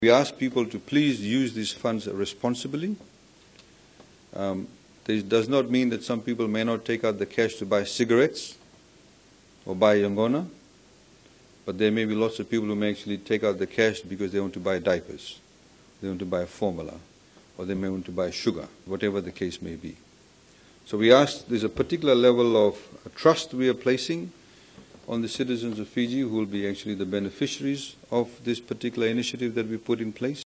We ask people to please use these funds responsibly. This does not mean that some people may not take out the cash to buy cigarettes or buy yangona, but there may be lots of people who may actually take out the cash because they want to buy diapers, they want to buy formula, or they may want to buy sugar, whatever the case may be. So we ask, there's a particular level of trust we are placing on the citizens of Fiji who will be actually the beneficiaries of this particular initiative that we put in place.